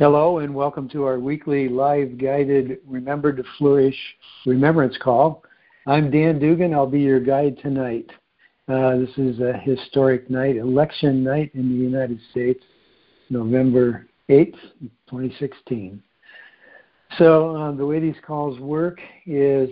Hello and welcome to our weekly live guided Remember to Flourish Remembrance Call. I'm Dan Dugan. I'll be your guide tonight. This is a historic night, election night in the United States, November 8th, 2016. So the way these calls work is,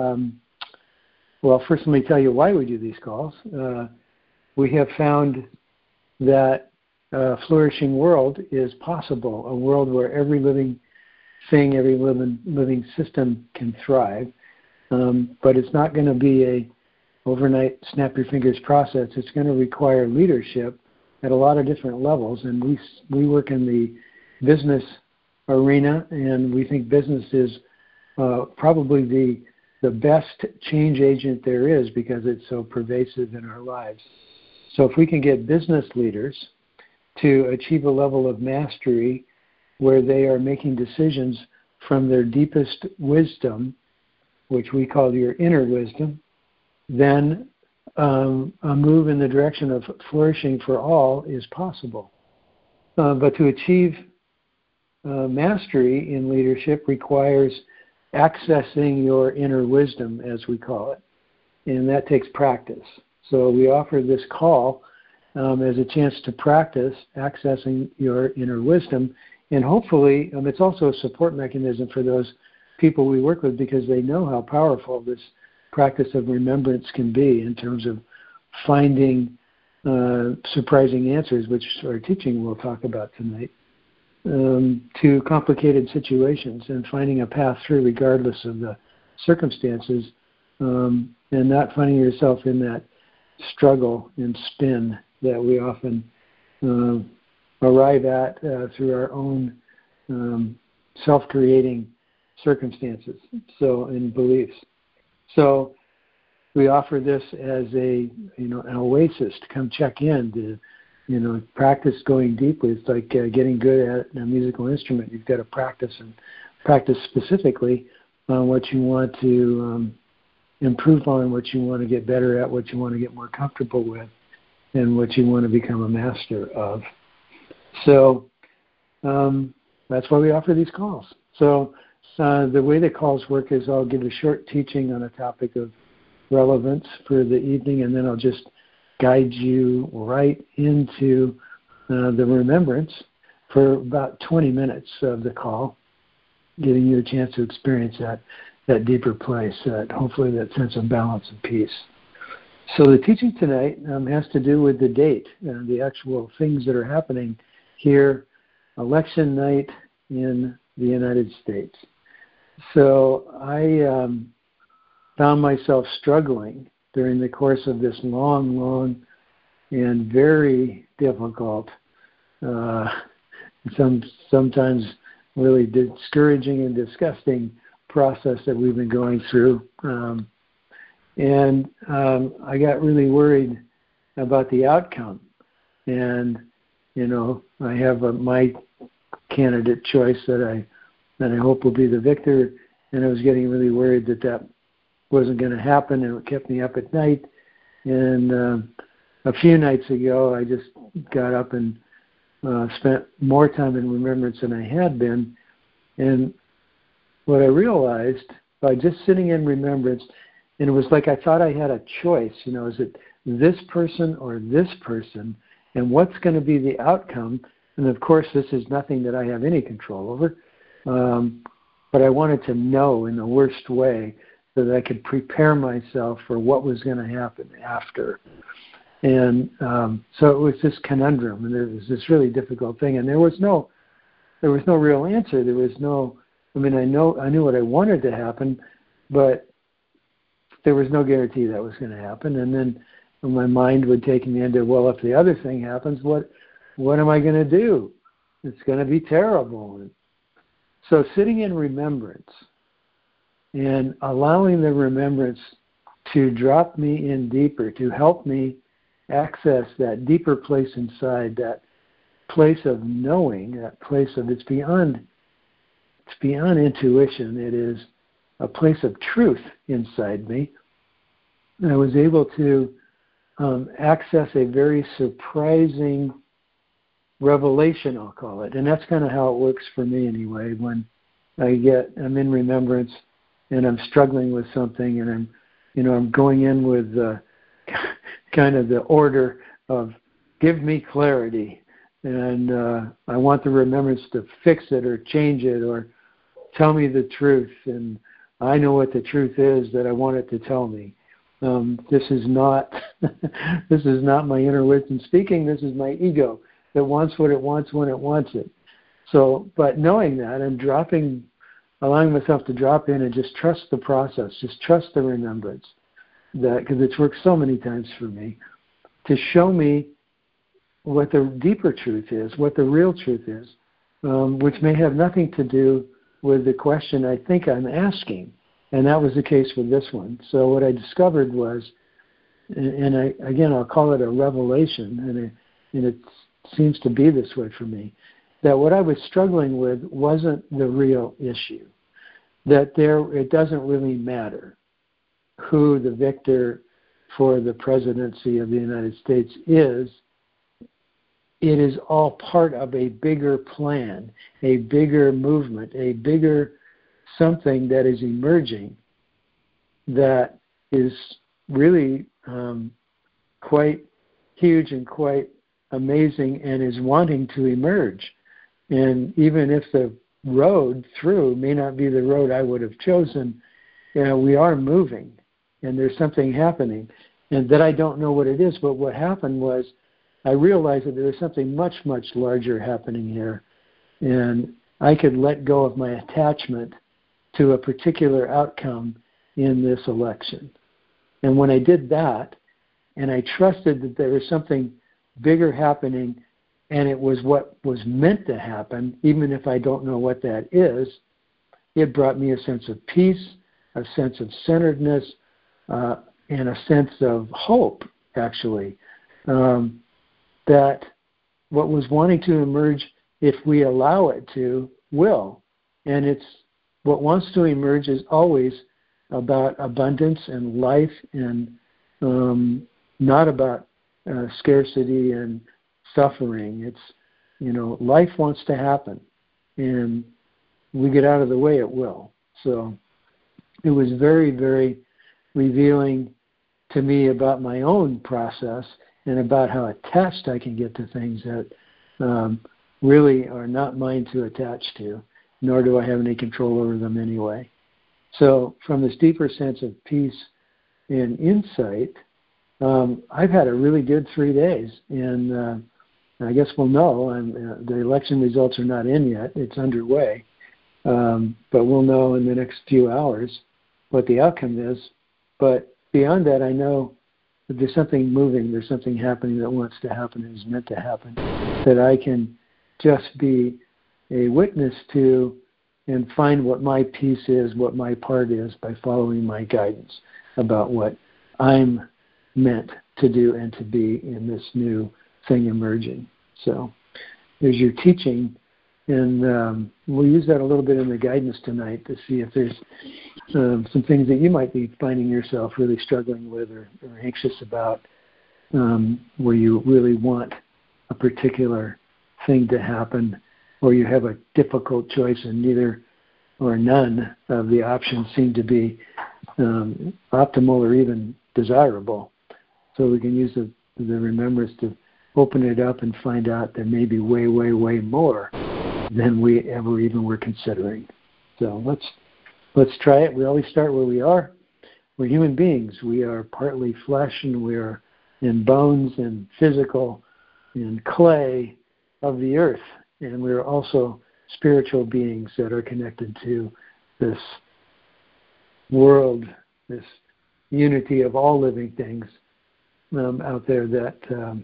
first let me tell you why we do these calls. We have found that a flourishing world is possible, a world where every living thing, every living system can thrive. But it's not going to be a overnight snap your fingers process. It's going to require leadership at a lot of different levels. And we work in the business arena, and we think business is probably the best change agent there is because it's so pervasive in our lives. So if we can get business leaders to achieve a level of mastery where they are making decisions from their deepest wisdom, which we call your inner wisdom, then a move in the direction of flourishing for all is possible. But to achieve mastery in leadership requires accessing your inner wisdom, as we call it, and that takes practice. So we offer this call as a chance to practice accessing your inner wisdom. And hopefully, it's also a support mechanism for those people we work with because they know how powerful this practice of remembrance can be in terms of finding surprising answers, which our teaching will talk about tonight, to complicated situations and finding a path through regardless of the circumstances, and not finding yourself in that struggle and spin that we often arrive at through our own self-creating circumstances and beliefs. So we offer this as an oasis to come check in, to practice going deeply. It's like getting good at a musical instrument. You've got to practice specifically on what you want to improve on, what you want to get better at, what you want to get more comfortable with, and what you want to become a master of. So that's why we offer these calls. So the way the calls work is I'll give a short teaching on a topic of relevance for the evening, and then I'll just guide you right into the remembrance for about 20 minutes of the call, giving you a chance to experience that deeper place, hopefully that sense of balance and peace. So the teaching tonight has to do with the date, the actual things that are happening here, election night in the United States. So I found myself struggling during the course of this long and very difficult, sometimes really discouraging and disgusting process that we've been going through. And I got really worried about the outcome. And, I have my candidate choice that I hope will be the victor. And I was getting really worried that wasn't going to happen, and it kept me up at night. And a few nights ago, I just got up and spent more time in remembrance than I had been. And what I realized by just sitting in remembrance, and it was like I thought I had a choice, is it this person or this person, and what's going to be the outcome? And of course, this is nothing that I have any control over, but I wanted to know in the worst way so that I could prepare myself for what was going to happen after. And so it was this conundrum, and it was this really difficult thing, and there was no real answer. There was no, I knew what I wanted to happen, but there was no guarantee that was going to happen. And then my mind would take me into, well, if the other thing happens, what am I going to do? It's going to be terrible. And so sitting in remembrance and allowing the remembrance to drop me in deeper, to help me access that deeper place inside, that place of knowing, that place of it's beyond intuition. It is a place of truth inside me. And I was able to access a very surprising revelation, I'll call it. And that's kind of how it works for me anyway. When I'm in remembrance and I'm struggling with something, and I'm going in with kind of the order of give me clarity, and I want the remembrance to fix it or change it or tell me the truth, and I know what the truth is that I want it to tell me. This is not my inner wisdom speaking. This is my ego that wants what it wants when it wants it. So, but knowing that, I'm allowing myself to drop in and just trust the process, just trust the remembrance, that because it's worked so many times for me to show me what the deeper truth is, what the real truth is, which may have nothing to do with the question I think I'm asking. And that was the case with this one. So what I discovered was, I'll call it a revelation, and it seems to be this way for me, that what I was struggling with wasn't the real issue, that it doesn't really matter who the victor for the presidency of the United States is. It is all part of a bigger plan, a bigger movement, a bigger something that is emerging that is really quite huge and quite amazing and is wanting to emerge. And even if the road through may not be the road I would have chosen, we are moving and there's something happening, and that I don't know what it is. But what happened was I realized that there was something much, much larger happening here, and I could let go of my attachment to a particular outcome in this election. And when I did that, and I trusted that there was something bigger happening, and it was what was meant to happen, even if I don't know what that is, it brought me a sense of peace, a sense of centeredness, and a sense of hope, actually, that what was wanting to emerge, if we allow it to, will. And it's what wants to emerge is always about abundance and life, and not about scarcity and suffering. It's, life wants to happen, and we get out of the way, it will. So it was very, very revealing to me about my own process and about how attached I can get to things that really are not mine to attach to, nor do I have any control over them anyway. So from this deeper sense of peace and insight, I've had a really good 3 days, and I guess we'll know. The election results are not in yet. It's underway. But we'll know in the next few hours what the outcome is. But beyond that, I know that there's something moving, there's something happening that wants to happen and is meant to happen, that I can just be a witness to and find what my piece is, what my part is, by following my guidance about what I'm meant to do and to be in this new thing emerging. So there's your teaching, and we'll use that a little bit in the guidance tonight to see if there's some things that you might be finding yourself really struggling with or anxious about, where you really want a particular thing to happen, or you have a difficult choice and neither or none of the options seem to be optimal or even desirable. So we can use the remembrance to open it up and find out there may be way, way, way more than we ever even were considering. So let's try it. We always start where we are. We're human beings. We are partly flesh, and we are in bones and physical and clay of the earth. And we are also spiritual beings that are connected to this world, this unity of all living things out there that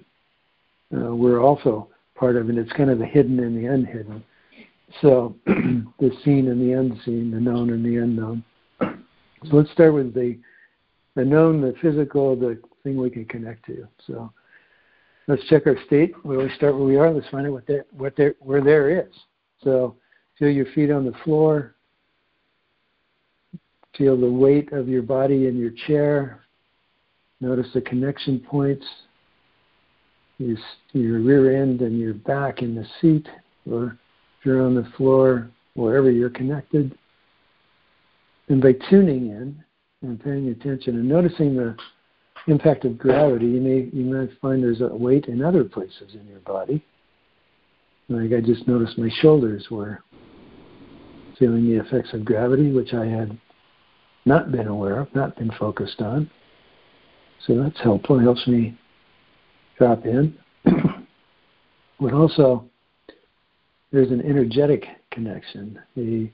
we're also part of, and it's kind of the hidden and the unhidden. So the seen and the unseen, the known and the unknown. So let's start with the known, the physical, the thing we can connect to. So let's check our state. We always start where we are. Let's find out where there is. So feel your feet on the floor. Feel the weight of your body in your chair. Notice the connection points. your rear end and your back in the seat, or if you're on the floor, wherever you're connected. And by tuning in and paying attention and noticing the impact of gravity, you may find there's a weight in other places in your body. Like I just noticed my shoulders were feeling the effects of gravity, which I had not been aware of, not been focused on. So that's helpful. It helps me drop in. But also, there's an energetic connection, a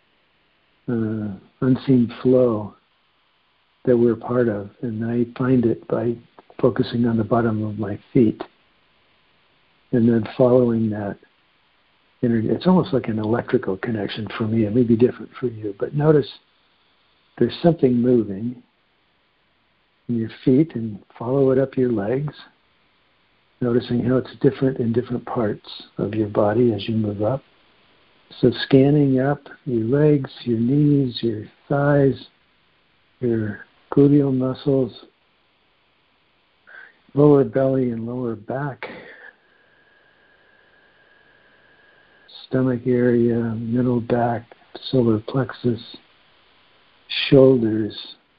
unseen flow that we're part of, and I find it by focusing on the bottom of my feet and then following that energy. It's almost like an electrical connection for me. It may be different for you, but notice there's something moving in your feet and follow it up your legs, noticing how it's different in different parts of your body as you move up. So scanning up your legs, your knees, your thighs, your gluteal muscles, lower belly and lower back, stomach area, middle back, solar plexus, shoulders,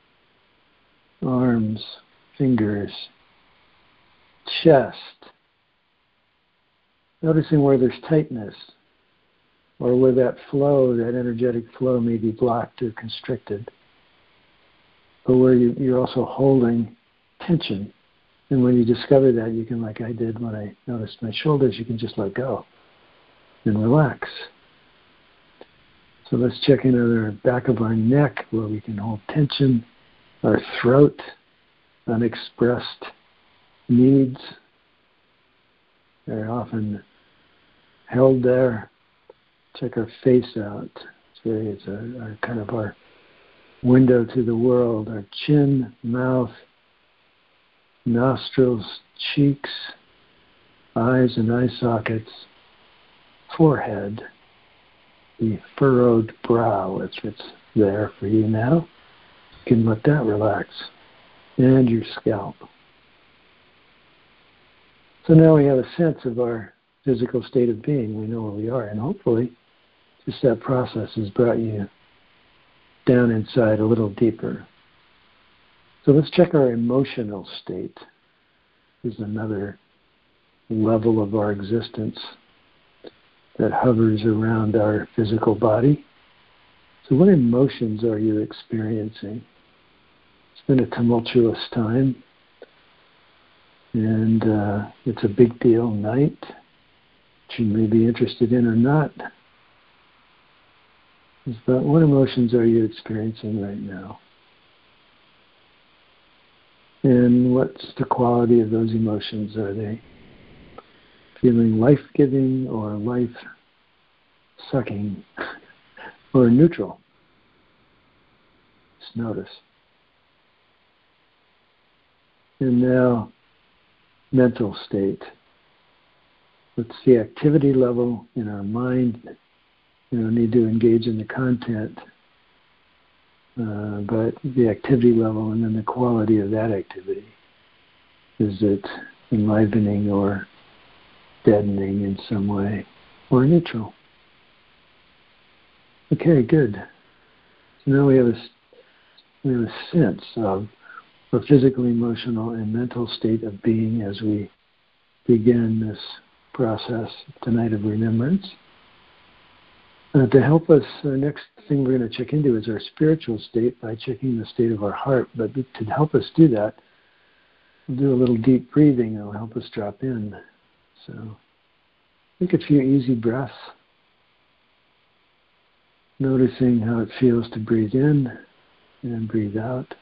arms, fingers, chest. Noticing where there's tightness or where that flow, that energetic flow may be blocked or constricted, but where you're also holding tension. And when you discover that, you can, like I did when I noticed my shoulders, you can just let go and relax. So let's check into the back of our neck where we can hold tension, our throat, unexpressed needs. They're often held there. Check our face out. It's a kind of our window to the world. Our chin, mouth, nostrils, cheeks, eyes and eye sockets, forehead, the furrowed brow, if it's there for you now. You can let that relax. And your scalp. So now we have a sense of our physical state of being. We know where we are. And hopefully, just that process has brought you down inside a little deeper. So let's check our emotional state. This is another level of our existence that hovers around our physical body. So what emotions are you experiencing? It's been a tumultuous time, and it's a big deal night, which you may be interested in or not. But what emotions are you experiencing right now? And what's the quality of those emotions? Are they feeling life-giving or life-sucking or neutral? Just notice. And now, mental state. What's the activity level in our mind? We don't need to engage in the content, but the activity level and then the quality of that activity. Is it enlivening or deadening in some way, or neutral? Okay, good. So now we have a sense of a physical, emotional, and mental state of being as we begin this process tonight of remembrance. To help us, our next thing we're going to check into is our spiritual state by checking the state of our heart. But to help us do that, we'll do a little deep breathing. It'll help us drop in. So take a few easy breaths, noticing how it feels to breathe in and breathe out.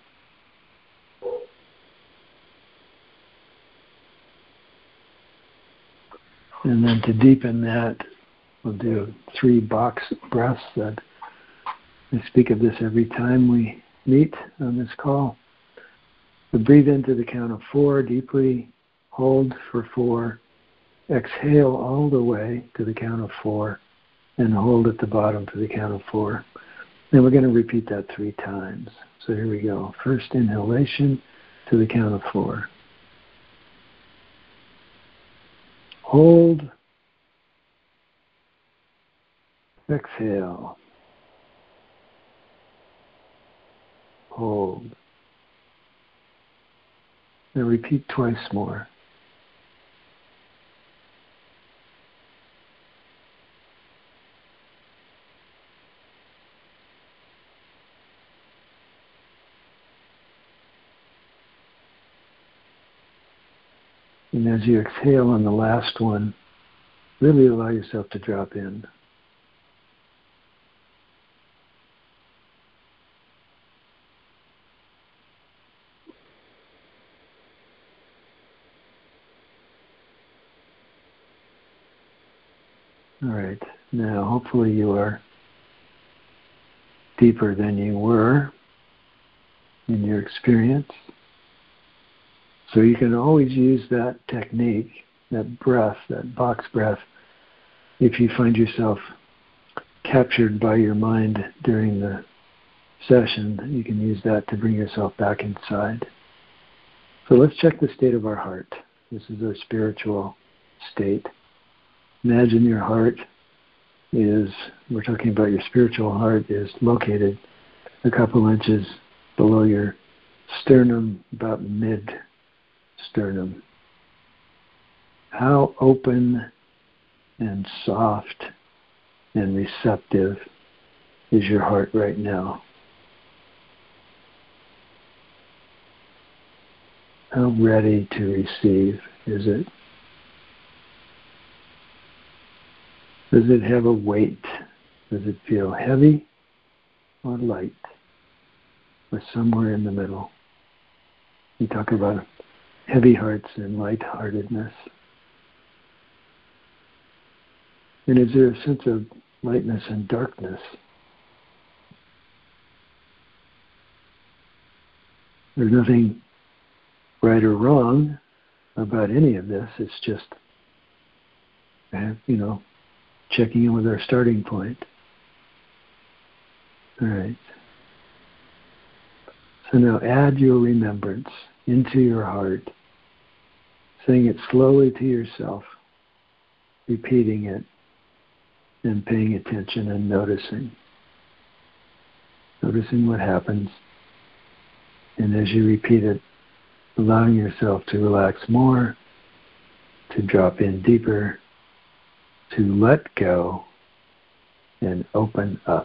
And then to deepen that, we'll do 3 box breaths. That I speak of this every time we meet on this call. So breathe into the count of 4 deeply, hold for 4, exhale all the way to the count of 4, and hold at the bottom to the count of 4. Then we're going to repeat that 3 times. So here we go. First inhalation to the count of 4. Hold. Exhale. Hold. And repeat twice more. And as you exhale on the last one, really allow yourself to drop in. All right. Now, hopefully you are deeper than you were in your experience. So you can always use that technique, that breath, that box breath, if you find yourself captured by your mind during the session. You can use that to bring yourself back inside. So let's check the state of our heart. This is our spiritual state. Imagine your heart we're talking about your spiritual heart, is located a couple inches below your sternum, about mid-sternum. How open and soft and receptive is your heart right now? How ready to receive is it? Does it have a weight? Does it feel heavy or light? Or somewhere in the middle? We talk about heavy hearts and lightheartedness. And is there a sense of lightness and darkness? There's nothing right or wrong about any of this. It's just, checking in with our starting point. All right. So now add your remembrance into your heart, saying it slowly to yourself, repeating it, and paying attention and noticing. Noticing what happens. And as you repeat it, allowing yourself to relax more, to drop in deeper, to let go and open up.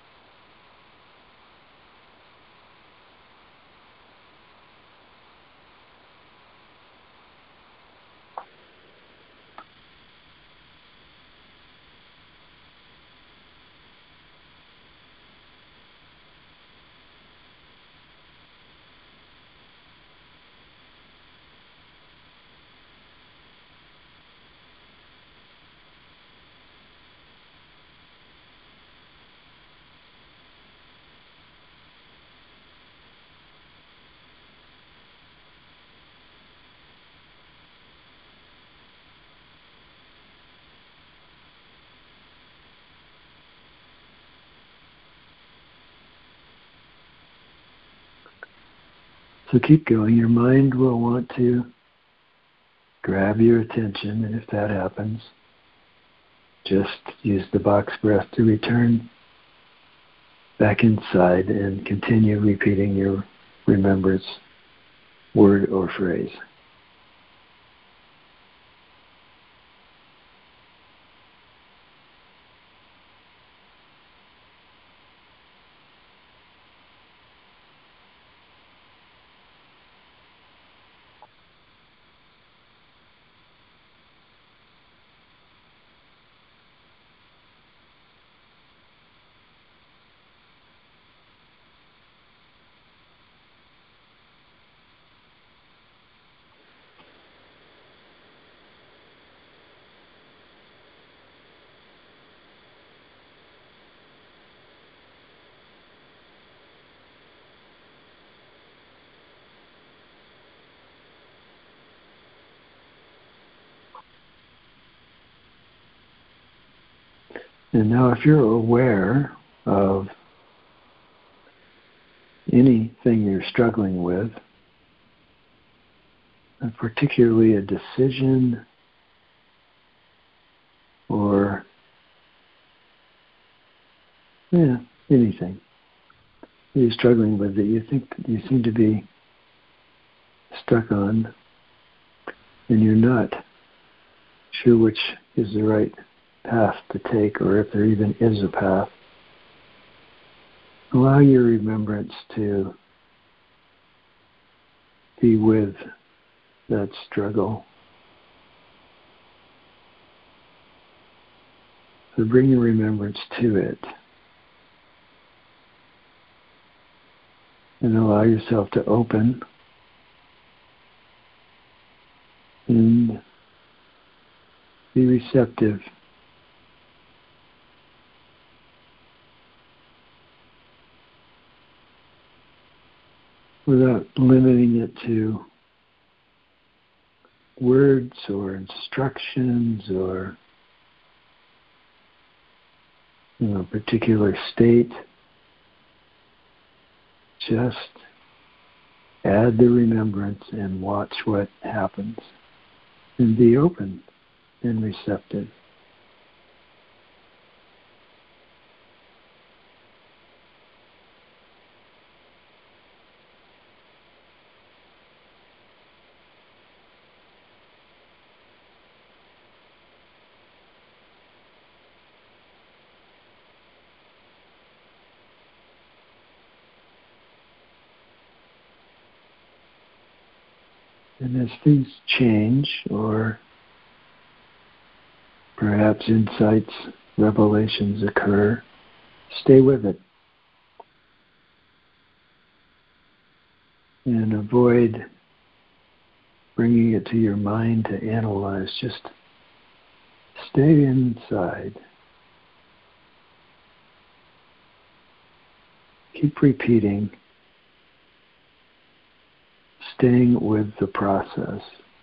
So keep going. Your mind will want to grab your attention, and if that happens, just use the box breath to return back inside and continue repeating your remembrance word or phrase. And now if you're aware of anything you're struggling with, and particularly a decision Yeah, anything you're struggling with that you think you seem to be stuck on, and you're not sure which is the right path to take, or if there even is a path. Allow your remembrance to be with that struggle. So bring your remembrance to it. And allow yourself to open and be receptive. Without limiting it to words or instructions or particular state. Just add the remembrance and watch what happens. And be open and receptive. And as things change, or perhaps insights, revelations occur, stay with it. And avoid bringing it to your mind to analyze. Just stay inside. Keep repeating, staying with the process.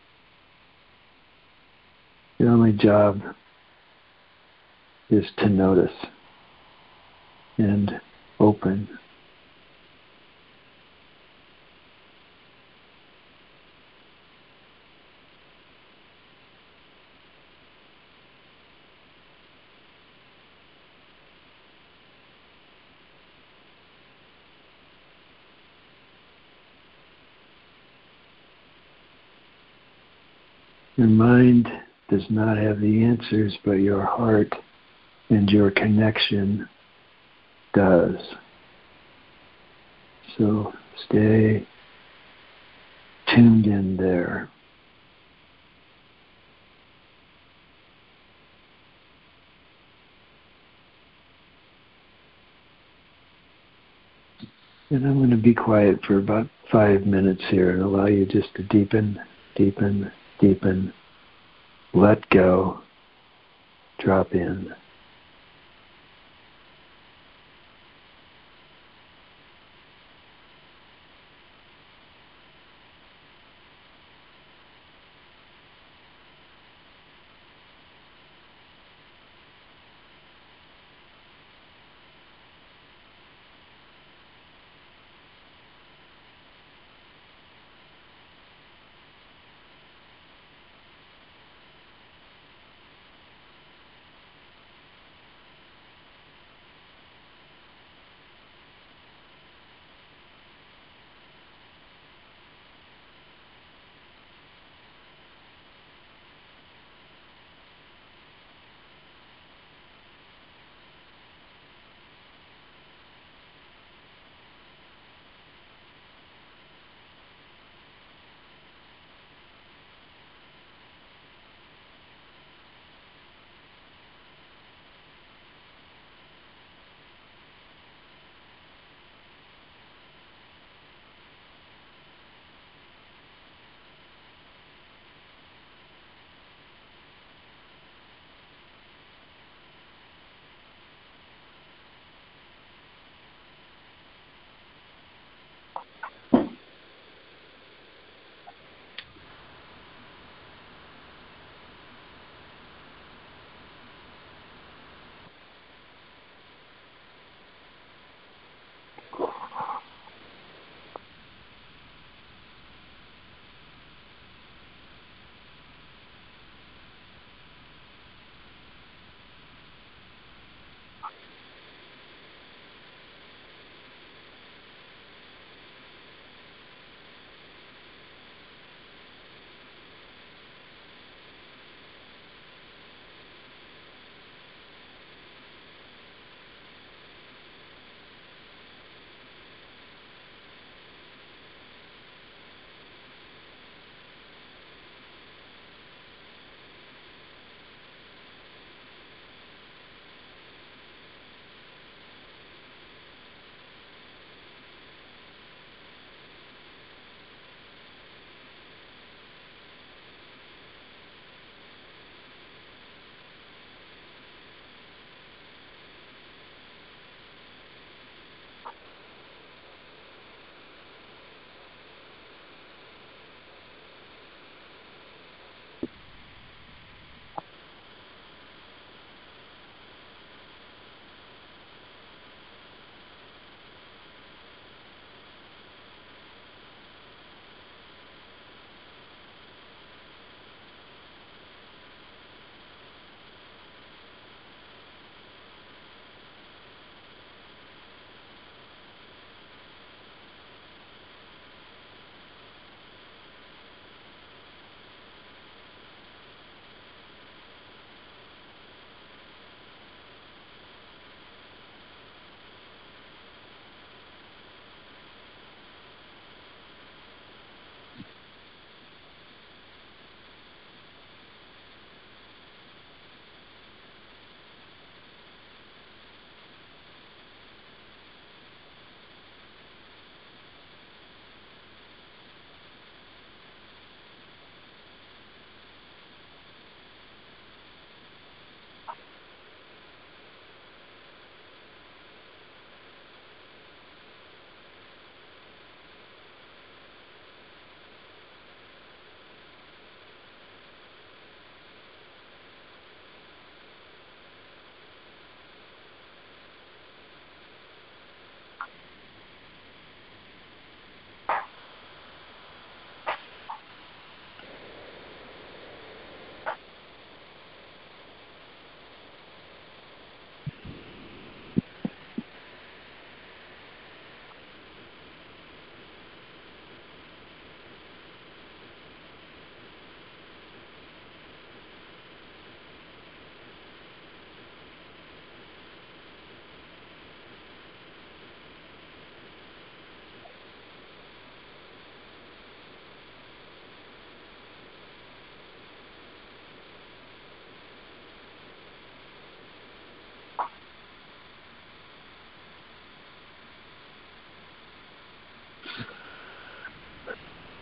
Your only job is to notice and open. Your mind does not have the answers, but your heart and your connection does. So stay tuned in there. And I'm going to be quiet for about 5 minutes here and allow you just to deepen, deepen, deepen, let go, drop in.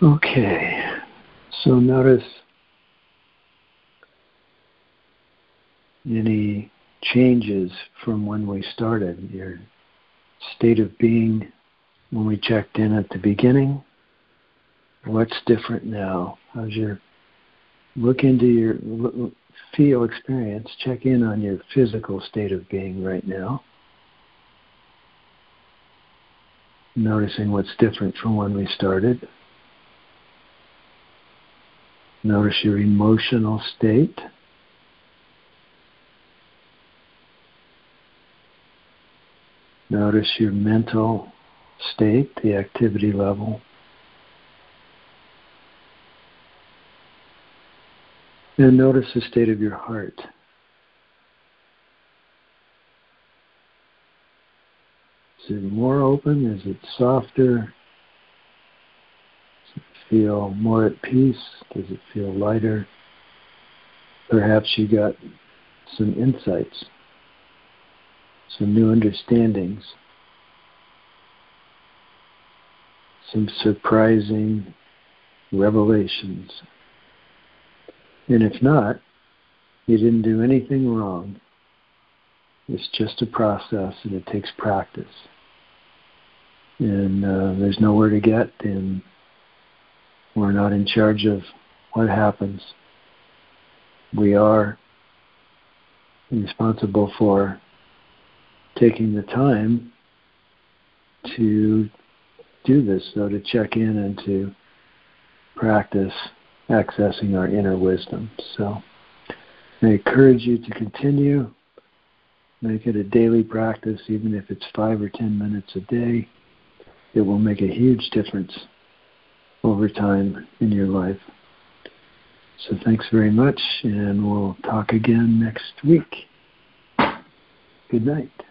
Okay, so notice any changes from when we started, your state of being when we checked in at the beginning. What's different now? How's your look into your feel experience, check in on your physical state of being right now. Noticing what's different from when we started. Notice your emotional state. Notice your mental state, the activity level. And notice the state of your heart. Is it more open? Is it softer? Does it feel more at peace? Does it feel lighter? Perhaps you got some insights, some new understandings, some surprising revelations. And if not, you didn't do anything wrong. It's just a process, and it takes practice. And there's nowhere to get, and we're not in charge of what happens. We are responsible for taking the time to do this, though, to check in and to practice accessing our inner wisdom. So I encourage you to continue. Make it a daily practice, even if it's 5 or 10 minutes a day. It will make a huge difference over time in your life. So thanks very much, and we'll talk again next week. Good night.